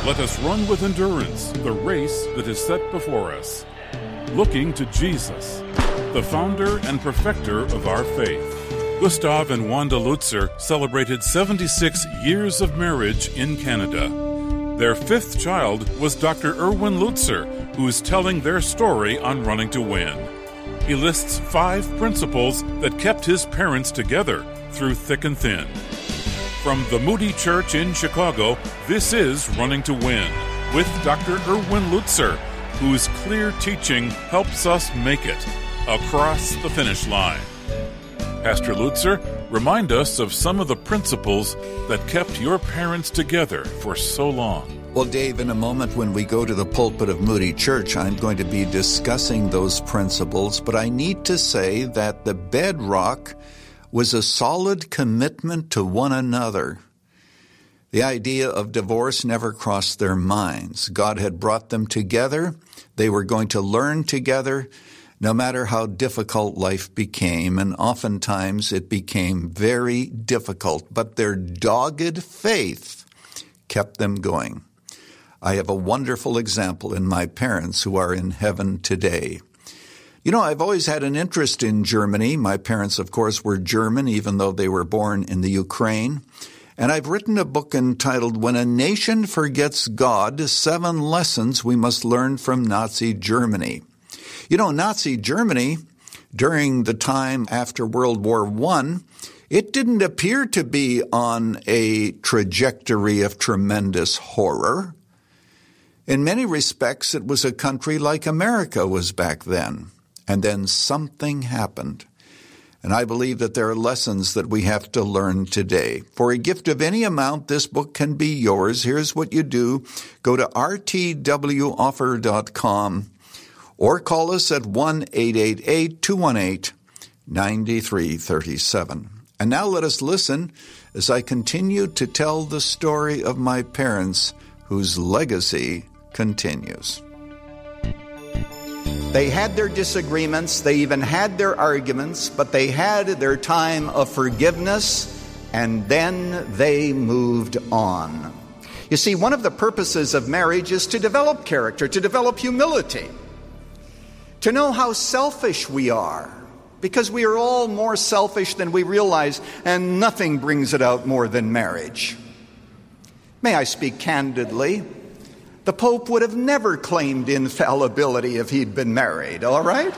Let us run with endurance the race that is set before us, looking to Jesus, the founder and perfecter of our faith. Gustav and Wanda Lutzer celebrated 76 years of marriage in Canada. Their fifth child was Dr. Erwin Lutzer, who is telling their story on Running to Win. He lists 5 principles that kept his parents together through thick and thin. From the Moody Church in Chicago, this is Running to Win with Dr. Erwin Lutzer, whose clear teaching helps us make it across the finish line. Pastor Lutzer, remind us of some of the principles that kept your parents together for so long. Well, Dave, in a moment when we go to the pulpit of Moody Church, I'm going to be discussing those principles, but I need to say that the bedrock was a solid commitment to one another. The idea of divorce never crossed their minds. God had brought them together. They were going to learn together, no matter how difficult life became, and oftentimes it became very difficult, but their dogged faith kept them going. I have a wonderful example in my parents who are in heaven today. You know, I've always had an interest in Germany. My parents, of course, were German, even though they were born in the Ukraine. And I've written a book entitled When a Nation Forgets God, 7 Lessons We Must Learn from Nazi Germany. You know, Nazi Germany, during the time after World War I, it didn't appear to be on a trajectory of tremendous horror. In many respects, it was a country like America was back then. And then something happened. And I believe that there are lessons that we have to learn today. For a gift of any amount, this book can be yours. Here's what you do. Go to rtwoffer.com or call us at 1-888-218-9337. And now let us listen as I continue to tell the story of my parents whose legacy continues. They had their disagreements, they even had their arguments, but they had their time of forgiveness, and then they moved on. You see, one of the purposes of marriage is to develop character, to develop humility, to know how selfish we are, because we are all more selfish than we realize, and nothing brings it out more than marriage. May I speak candidly? The Pope would have never claimed infallibility if he'd been married, all right?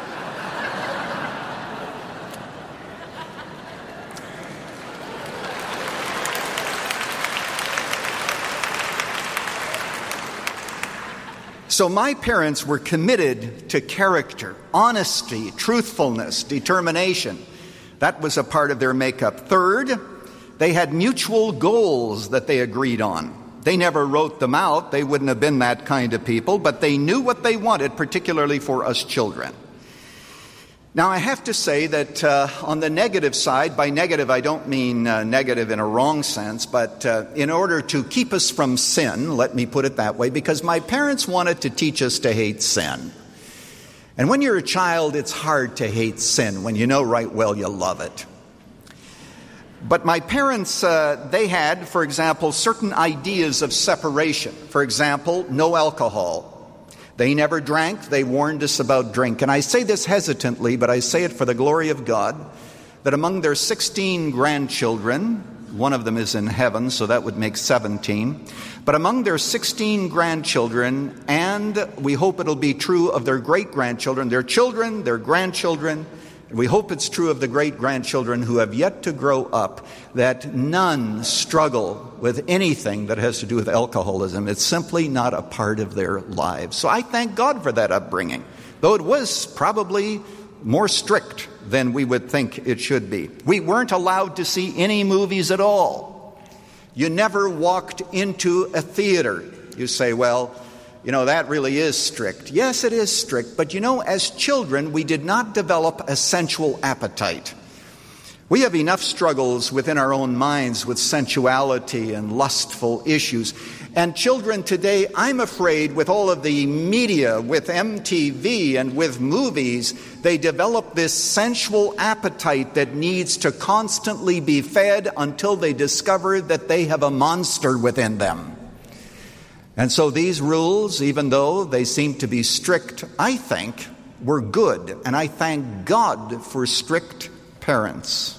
So my parents were committed to character, honesty, truthfulness, determination. That was a part of their makeup. Third, they had mutual goals that they agreed on. They never wrote them out. They wouldn't have been that kind of people, but they knew what they wanted, particularly for us children. Now, I have to say that on the negative side, by negative I don't mean negative in a wrong sense, but in order to keep us from sin, let me put it that way, because my parents wanted to teach us to hate sin. And when you're a child, it's hard to hate sin when you know right well you love it. But my parents, they had, for example, certain ideas of separation. For example, no alcohol. They never drank. They warned us about drink. And I say this hesitantly, but I say it for the glory of God, that among their 16 grandchildren, one of them is in heaven, so that would make 17. But among their 16 grandchildren, and we hope it'll be true of their great-grandchildren, their children, their grandchildren, we hope it's true of the great-grandchildren who have yet to grow up, that none struggle with anything that has to do with alcoholism. It's simply not a part of their lives. So I thank God for that upbringing, though it was probably more strict than we would think it should be. We weren't allowed to see any movies at all. You never walked into a theater. You say, well, you know, that really is strict. Yes, it is strict. But you know, as children, we did not develop a sensual appetite. We have enough struggles within our own minds with sensuality and lustful issues. And children today, I'm afraid, with all of the media, with MTV and with movies, they develop this sensual appetite that needs to constantly be fed until they discover that they have a monster within them. And so these rules, even though they seem to be strict, I think, were good. And I thank God for strict parents.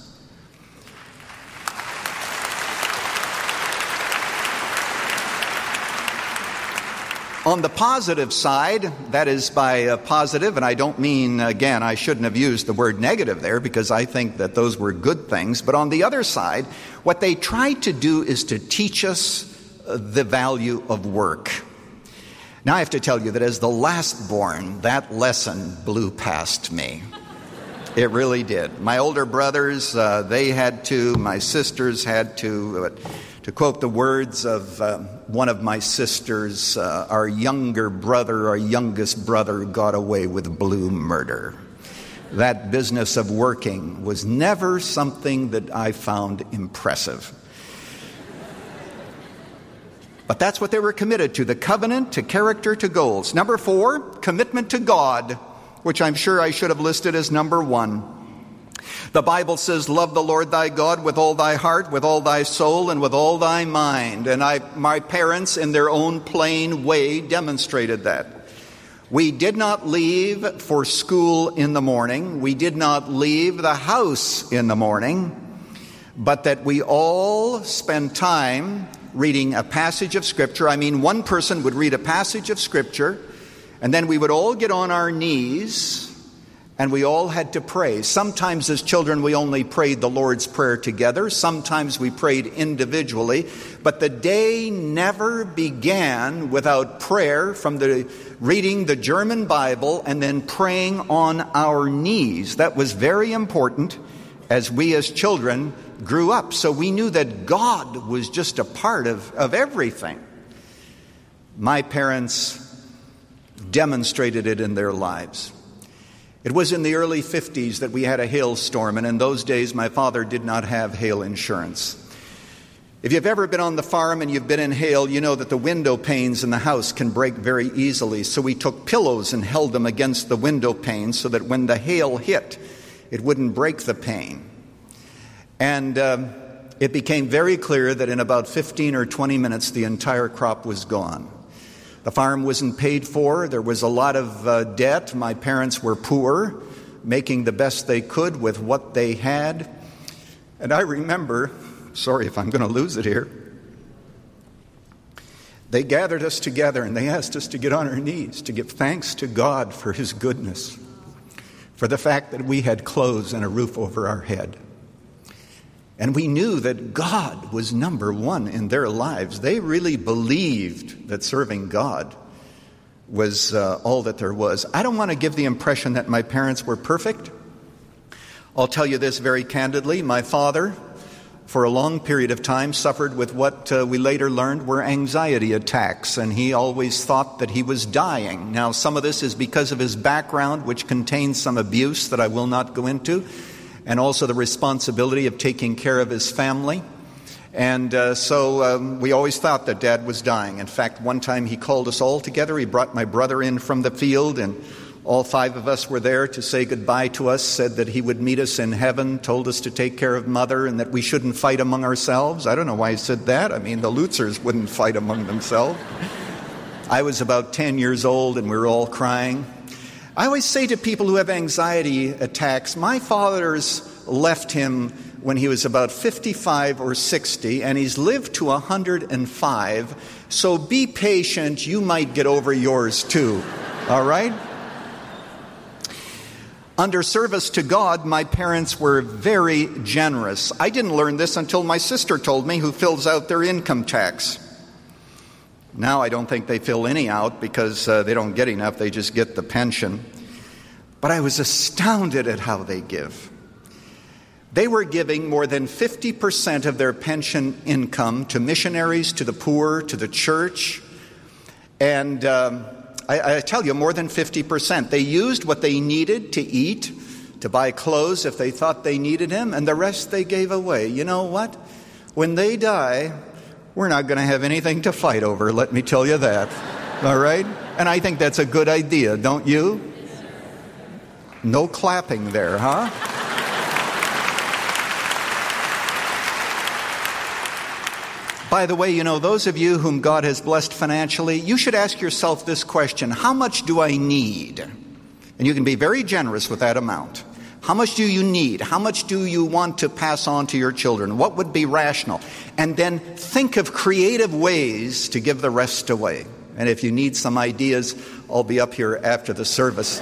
On the positive side, that is by positive, and I don't mean, again, I shouldn't have used the word negative there because I think that those were good things. But on the other side, what they tried to do is to teach us the value of work. Now I have to tell you that as the last born, that lesson blew past me. It really did. My older brothers, they had to, my sisters had to quote the words of one of my sisters, our youngest brother got away with blue murder. That business of working was never something that I found impressive. But that's what they were committed to, the covenant, to character, to goals. Number 4, commitment to God, which I'm sure I should have listed as number 1. The Bible says, love the Lord thy God with all thy heart, with all thy soul, and with all thy mind. And my parents, in their own plain way, demonstrated that. We did not leave for school in the morning. We did not leave the house in the morning. But that we all spend time reading a passage of Scripture. I mean, one person would read a passage of Scripture, and then we would all get on our knees, and we all had to pray. Sometimes as children we only prayed the Lord's Prayer together. Sometimes we prayed individually. But the day never began without prayer from reading the German Bible and then praying on our knees. That was very important as we as children grew up. So we knew that God was just a part of everything. My parents demonstrated it in their lives. It was in the early 50s that we had a hailstorm, and in those days my father did not have hail insurance. If you've ever been on the farm and you've been in hail, you know that the window panes in the house can break very easily. So we took pillows and held them against the window panes so that when the hail hit, it wouldn't break the pane. And it became very clear that in about 15 or 20 minutes, the entire crop was gone. The farm wasn't paid for. There was a lot of debt. My parents were poor, making the best they could with what they had. And I remember, sorry if I'm going to lose it here, they gathered us together and they asked us to get on our knees to give thanks to God for His goodness, for the fact that we had clothes and a roof over our head. And we knew that God was number one in their lives. They really believed that serving God was all that there was. I don't want to give the impression that my parents were perfect. I'll tell you this very candidly. My father, for a long period of time, suffered with what we later learned were anxiety attacks, and he always thought that he was dying. Now, some of this is because of his background, which contains some abuse that I will not go into, and also the responsibility of taking care of his family. And so we always thought that Dad was dying. In fact, one time he called us all together. He brought my brother in from the field, and all 5 of us were there to say goodbye to us, said that he would meet us in heaven, told us to take care of Mother, and that we shouldn't fight among ourselves. I don't know why he said that. I mean, the Lutzers wouldn't fight among themselves. I was about 10 years old, and we were all crying. I always say to people who have anxiety attacks, my father's left him when he was about 55 or 60, and he's lived to 105, so be patient, you might get over yours too, all right? Under service to God, my parents were very generous. I didn't learn this until my sister told me, who fills out their income tax. Now I don't think they fill any out because they don't get enough. They just get the pension. But I was astounded at how they give. They were giving more than 50% of their pension income to missionaries, to the poor, to the church. And I tell you, more than 50%. They used what they needed to eat, to buy clothes if they thought they needed them, and the rest they gave away. You know what? When they die, we're not going to have anything to fight over, let me tell you that. All right? And I think that's a good idea, don't you? No clapping there, huh? By the way, you know, those of you whom God has blessed financially, you should ask yourself this question: how much do I need? And you can be very generous with that amount. How much do you need? How much do you want to pass on to your children? What would be rational? And then think of creative ways to give the rest away. And if you need some ideas, I'll be up here after the service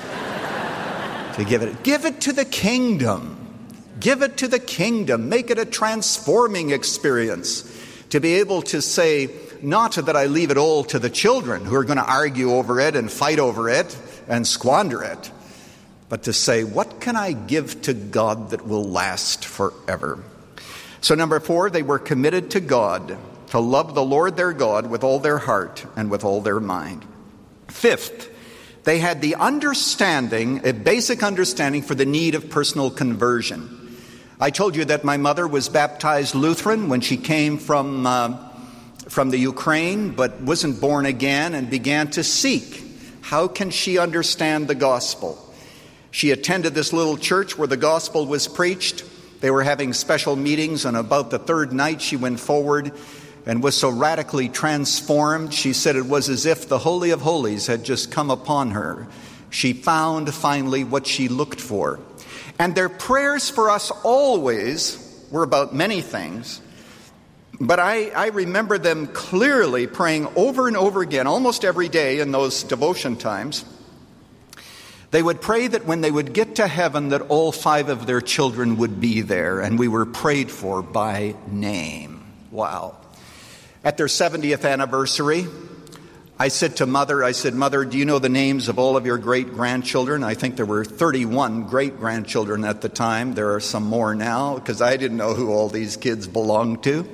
to give it. Give it to the kingdom. Give it to the kingdom. Make it a transforming experience. To be able to say, not that I leave it all to the children who are going to argue over it and fight over it and squander it, but to say, what can I give to God that will last forever? So number 4, they were committed to God, to love the Lord their God with all their heart and with all their mind. 5th, they had the understanding, a basic understanding for the need of personal conversion. I told you that my mother was baptized Lutheran when she came from the Ukraine, but wasn't born again and began to seek. How can she understand the gospel? She attended this little church where the gospel was preached. They were having special meetings, and about the 3rd night she went forward and was so radically transformed, she said it was as if the Holy of Holies had just come upon her. She found finally what she looked for. And their prayers for us always were about many things. But I remember them clearly praying over and over again, almost every day in those devotion times. They would pray that when they would get to heaven, that all 5 of their children would be there, and we were prayed for by name. Wow. At their 70th anniversary, I said to Mother, Mother, do you know the names of all of your great-grandchildren? I think there were 31 great-grandchildren at the time. There are some more now, because I didn't know who all these kids belonged to.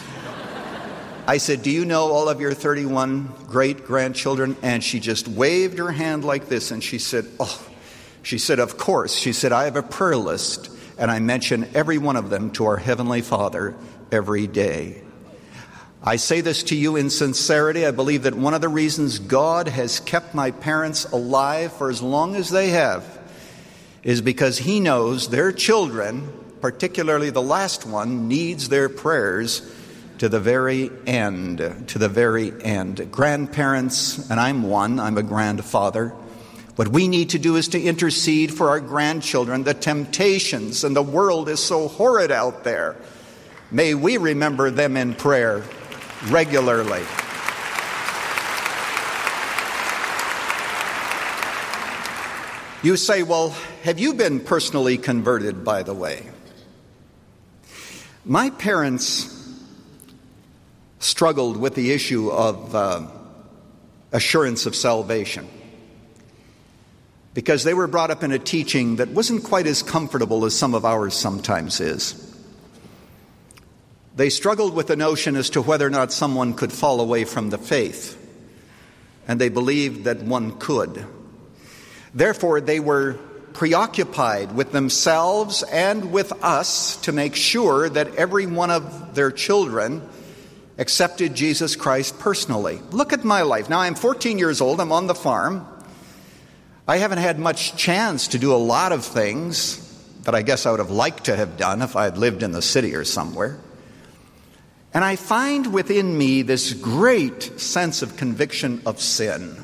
I said, do you know all of your 31 great-grandchildren? And she just waved her hand like this, and she said, of course. She said, I have a prayer list, and I mention every one of them to our Heavenly Father every day. I say this to you in sincerity. I believe that one of the reasons God has kept my parents alive for as long as they have is because He knows their children, particularly the last one, needs their prayers to the very end, Grandparents, and I'm a grandfather. What we need to do is to intercede for our grandchildren. The temptations and the world is so horrid out there. May we remember them in prayer regularly. You say, well, have you been personally converted, by the way? My parents struggled with the issue of assurance of salvation because they were brought up in a teaching that wasn't quite as comfortable as some of ours sometimes is. They struggled with the notion as to whether or not someone could fall away from the faith, and they believed that one could. Therefore, they were preoccupied with themselves and with us to make sure that every one of their children accepted Jesus Christ personally. Look at my life. Now, I'm 14 years old. I'm on the farm. I haven't had much chance to do a lot of things that I guess I would have liked to have done if I had lived in the city or somewhere. And I find within me this great sense of conviction of sin.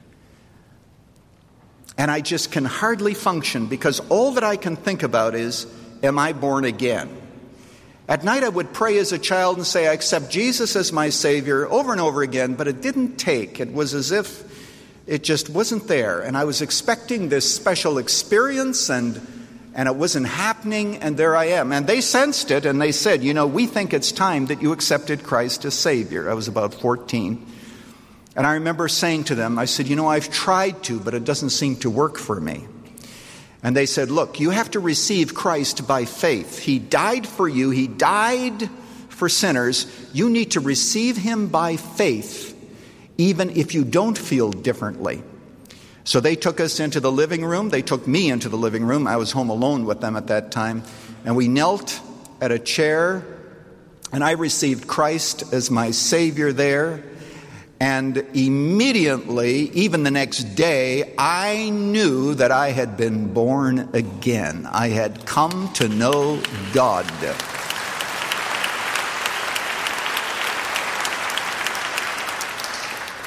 And I just can hardly function because all that I can think about is, am I born again? At night I would pray as a child and say, I accept Jesus as my Savior over and over again, but it didn't take. It was as if it just wasn't there. And I was expecting this special experience and it wasn't happening, and there I am. And they sensed it, and they said, we think it's time that you accepted Christ as Savior. I was about 14. And I remember saying to them, I said, I've tried to, but it doesn't seem to work for me. And they said, look, you have to receive Christ by faith. He died for you. He died for sinners. You need to receive Him by faith, even if you don't feel differently. So they took us into the living room. They took me into the living room. I was home alone with them at that time. And we knelt at a chair, and I received Christ as my Savior there. And immediately, even the next day, I knew that I had been born again. I had come to know God.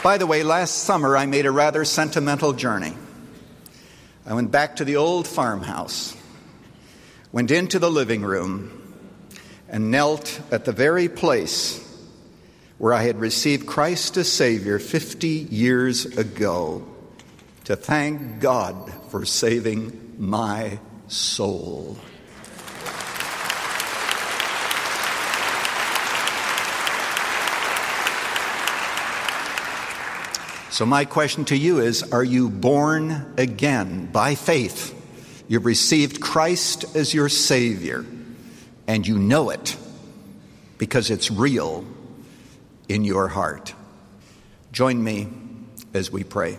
By the way, last summer I made a rather sentimental journey. I went back to the old farmhouse, went into the living room, and knelt at the very place where I had received Christ as Savior 50 years ago to thank God for saving my soul. So my question to you is, are you born again by faith? You've received Christ as your Savior, and you know it because it's real in your heart. Join me as we pray.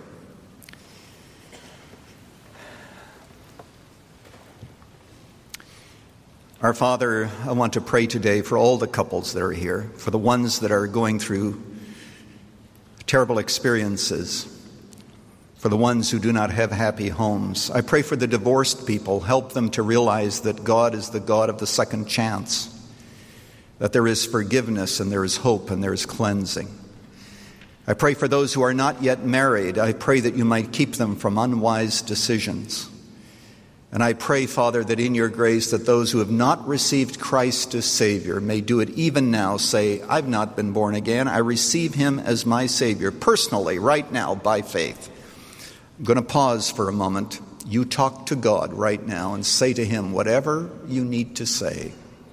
Our Father, I want to pray today for all the couples that are here, for the ones that are going through terrible experiences, for the ones who do not have happy homes. I pray for the divorced people. Help them to realize that God is the God of the second chance, that there is forgiveness and there is hope and there is cleansing. I pray for those who are not yet married. I pray that you might keep them from unwise decisions. And I pray, Father, that in your grace that those who have not received Christ as Savior may do it even now. Say, I've not been born again. I receive him as my Savior personally right now by faith. I'm going to pause for a moment. You talk to God right now and say to him whatever you need to say.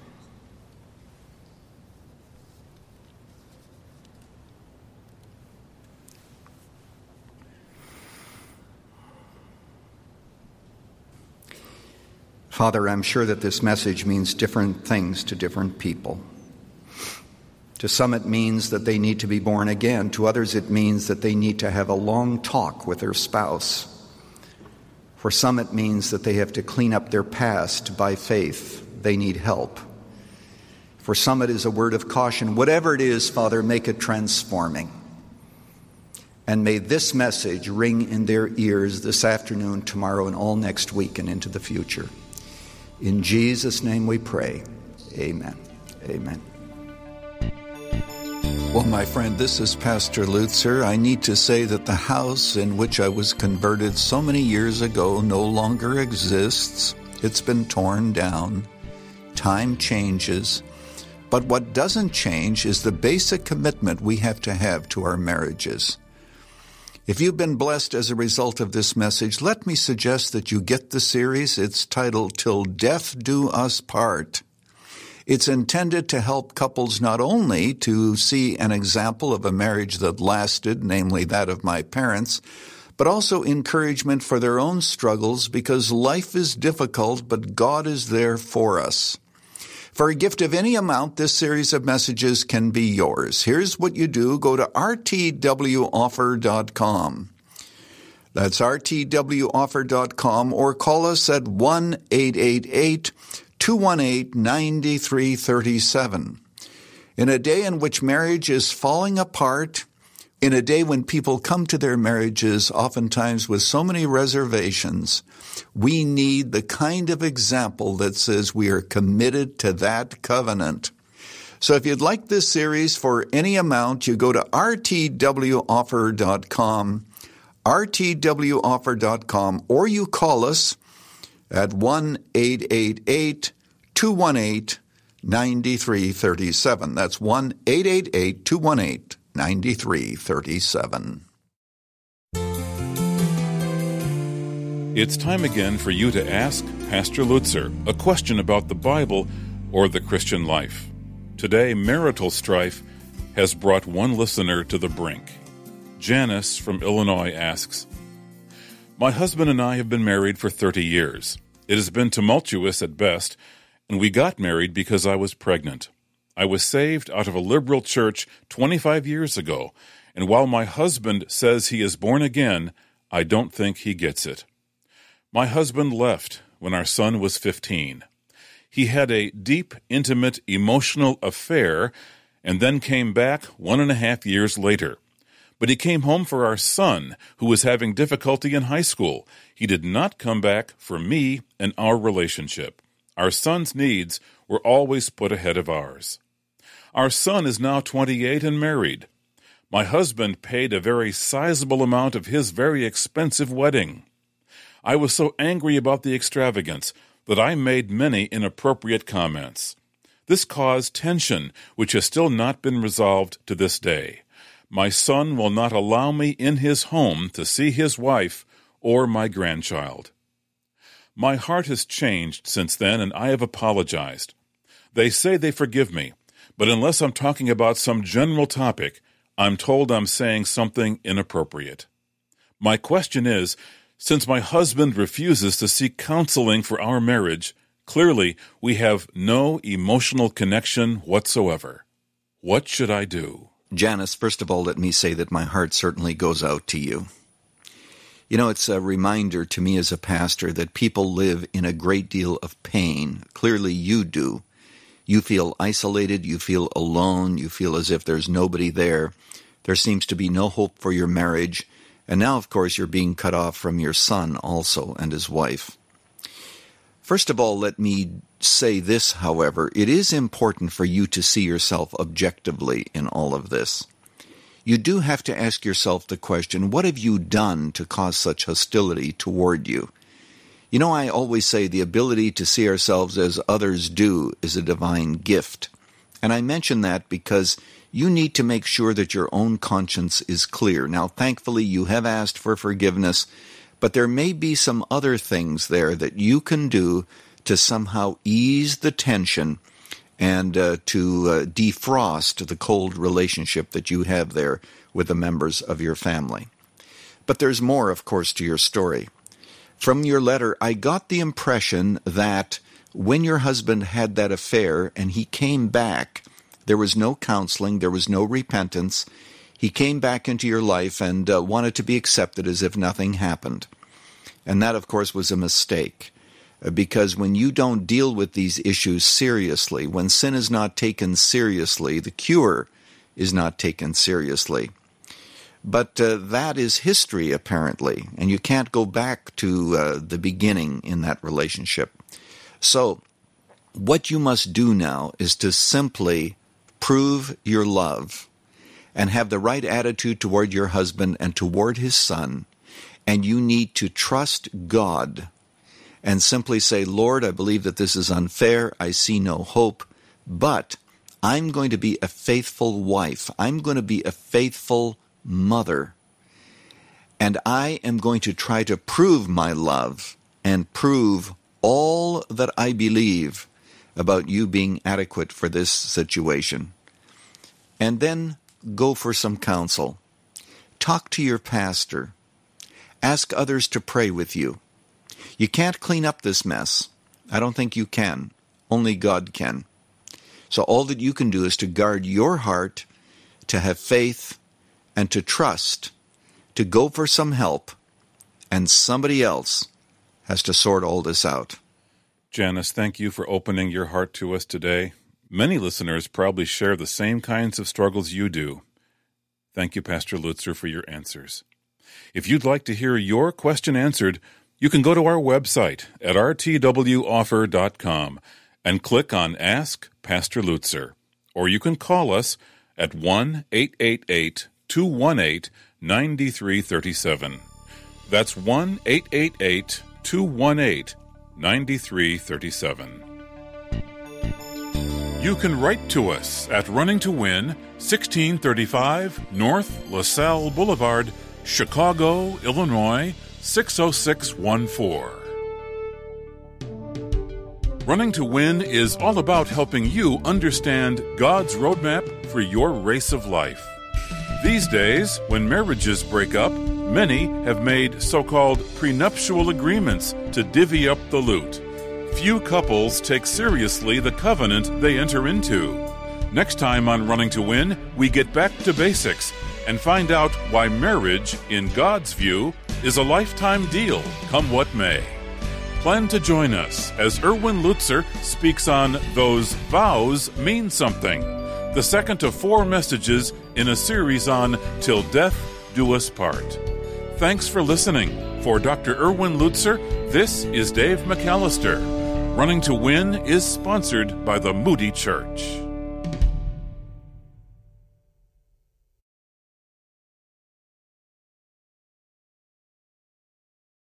Father, I'm sure that this message means different things to different people. To some it means that they need to be born again. To others it means that they need to have a long talk with their spouse. For some it means that they have to clean up their past by faith. They need help. For some it is a word of caution. Whatever it is, Father, make it transforming. And may this message ring in their ears this afternoon, tomorrow, and all next week and into the future. In Jesus' name we pray. Amen. Amen. Well, my friend, this is Pastor Lutzer. I need to say that the house in which I was converted so many years ago no longer exists. It's been torn down. Time changes. But what doesn't change is the basic commitment we have to our marriages. If you've been blessed as a result of this message, let me suggest that you get the series. It's titled, Till Death Do Us Part. It's intended to help couples not only to see an example of a marriage that lasted, namely that of my parents, but also encouragement for their own struggles, because life is difficult, but God is there for us. For a gift of any amount, this series of messages can be yours. Here's what you do. Go to rtwoffer.com. That's rtwoffer.com, or call us at 1-888-218-9337. In a day in which marriage is falling apart, in a day when people come to their marriages oftentimes with so many reservations, we need the kind of example that says we are committed to that covenant. So if you'd like this series for any amount, you go to rtwoffer.com, rtwoffer.com, or you call us at 1-888-218-9337. That's 1-888-218-9337. It's time again for you to ask Pastor Lutzer a question about the Bible or the Christian life. Today, marital strife has brought one listener to the brink. Janice from Illinois asks, My husband and I have been married for 30 years. It has been tumultuous at best, and we got married because I was pregnant. I was saved out of a liberal church 25 years ago, and while my husband says he is born again, I don't think he gets it. My husband left when our son was 15. He had a deep, intimate, emotional affair and then came back 1.5 years later. But he came home for our son, who was having difficulty in high school. He did not come back for me and our relationship. Our son's needs were always put ahead of ours. Our son is now 28 and married. My husband paid a very sizable amount of his very expensive wedding. I was so angry about the extravagance that I made many inappropriate comments. This caused tension, which has still not been resolved to this day. My son will not allow me in his home to see his wife or my grandchild. My heart has changed since then, and I have apologized. They say they forgive me, but unless I'm talking about some general topic, I'm told I'm saying something inappropriate. My question is, since my husband refuses to seek counseling for our marriage, clearly we have no emotional connection whatsoever. What should I do? Janice, first of all, let me say that my heart certainly goes out to you. You know, it's a reminder to me as a pastor that people live in a great deal of pain. Clearly you do. You feel isolated, you feel alone, you feel as if there's nobody there. There seems to be no hope for your marriage. And now, of course, you're being cut off from your son also and his wife. First of all, let me say this, however. It is important for you to see yourself objectively in all of this. You do have to ask yourself the question, what have you done to cause such hostility toward you? You know, I always say the ability to see ourselves as others do is a divine gift. And I mention that because you need to make sure that your own conscience is clear. Now, thankfully, you have asked for forgiveness, but there may be some other things there that you can do to somehow ease the tension and to defrost the cold relationship that you have there with the members of your family. But there's more, of course, to your story. From your letter, I got the impression that when your husband had that affair and he came back, there was no counseling, there was no repentance. He came back into your life and wanted to be accepted as if nothing happened. And that, of course, was a mistake. Because when you don't deal with these issues seriously, when sin is not taken seriously, the cure is not taken seriously. But that is history, apparently, and you can't go back to the beginning in that relationship. So, what you must do now is to simply prove your love and have the right attitude toward your husband and toward his son, and you need to trust God and simply say, Lord, I believe that this is unfair, I see no hope, but I'm going to be a faithful wife, I'm going to be a faithful mother, and I am going to try to prove my love and prove all that I believe about you being adequate for this situation. And then go for some counsel. Talk to your pastor. Ask others to pray with you. You can't clean up this mess. I don't think you can. Only God can. So all that you can do is to guard your heart, to have faith, and to trust, to go for some help, and somebody else has to sort all this out. Janice, thank you for opening your heart to us today. Many listeners probably share the same kinds of struggles you do. Thank you, Pastor Lutzer, for your answers. If you'd like to hear your question answered, you can go to our website at rtwoffer.com and click on Ask Pastor Lutzer, or you can call us at 1-888-218-9337. That's 1-888-218-9337. You can write to us at Running to Win, 1635 North LaSalle Boulevard, Chicago, Illinois, 60614. Running to Win is all about helping you understand God's roadmap for your race of life. These days, when marriages break up, many have made so-called prenuptial agreements to divvy up the loot. Few couples take seriously the covenant they enter into. Next time on Running to Win, we get back to basics and find out why marriage, in God's view, is a lifetime deal, come what may. Plan to join us as Erwin Lutzer speaks on Those Vows Mean Something, the second of 4 messages in a series on Till Death Do Us Part. Thanks for listening. For Dr. Erwin Lutzer, this is Dave McAllister. Running to Win is sponsored by the Moody Church.